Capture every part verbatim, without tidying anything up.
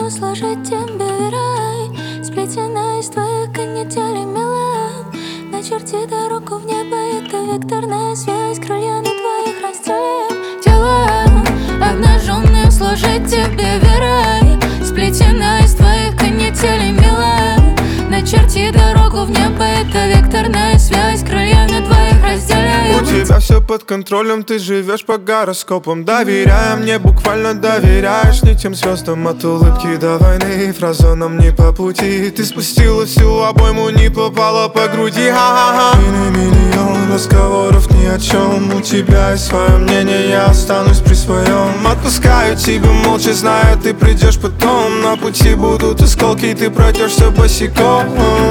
обнаженную сложить тебе рай, сплетенная из твоих канителей милан. Начерти дорогу в небо, это векторная связь, крылья на твоих разделим. Тело обнаженную сложить тебе рай, сплетенная из твоих канителей милан. Начерти дорогу в небо, это векторная связь, крылья на твоих разделим. У тебя все под контролем, ты живешь по гороскопам. Доверяя мне, буквально доверяешь не тем звездам. От улыбки до войны, фраза нам не по пути. Ты спустила всю обойму, не попала по груди. Ха-ха-ха. И на миллион разговоров ни о чем. У тебя есть свое мнение, я останусь при своем. Отпускаю тебя молча, зная, ты придешь потом. На пути будут осколки, ты пройдешься босиком.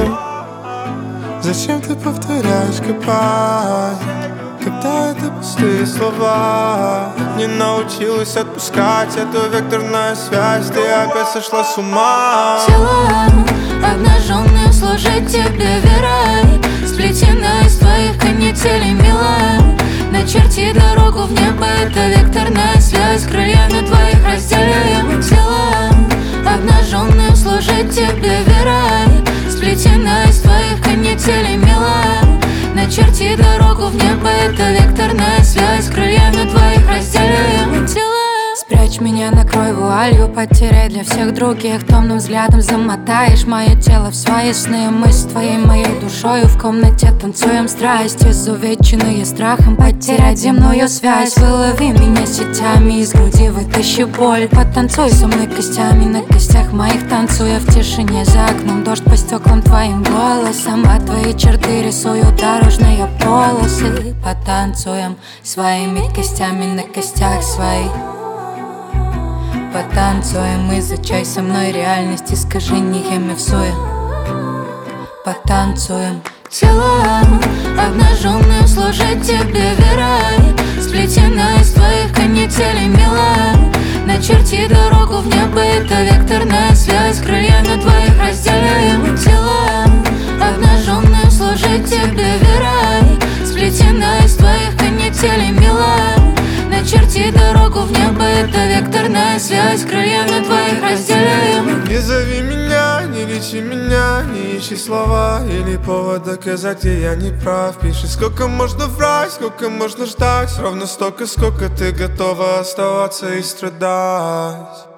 Зачем ты повторяешь копать, когда это пустые слова? Не научилась отпускать эту векторную связь, ты опять сошла с ума. Тело обнаженную сложить тебе рай, сплетенная из твоих канителей милан. Начерти дорогу в небо, это векторная связь, крылья на твоих разделим. Тело обнаженную сложить тебе рай, сплетенная из твоих канителей милан. Начерти дорогу в небо, это векторная связь, крылья на твоих разделим. Спрячь меня, накрой вуалью, потеряй для всех других. Томным взглядом замотаешь мое тело в свои сны. Мы с твоей моей душою в комнате танцуем страсть, изувеченные страхом потерять земную связь. Вылови меня сетями, из груди вытащи боль. Потанцуй со мной костями, на костях моих танцуя в тишине. За окном дождь по стеклам твоим голосом, а твои черты рисую дорожные полосы. Потанцуем своими костями на костях своих. Потанцуем, изучай со мной реальность, искажениями всуя. Потанцуем. Тело обнаженную сложить тебе рай, сплетенная из твоих канителей милан. Начерти дорогу в небо, это векторная связь, крылья на твоих разделим. Тело обнаженную сложить тебе рай, сплетенная из твоих канителей милан. Начерти дорогу в небо, это векторная связь, крылья на твоих разделим. Не зови меня, не лечи меня, не ищи слова или повод доказать, где я не прав. Пиши, сколько можно врать, сколько можно ждать, ровно столько, сколько ты готова оставаться и страдать.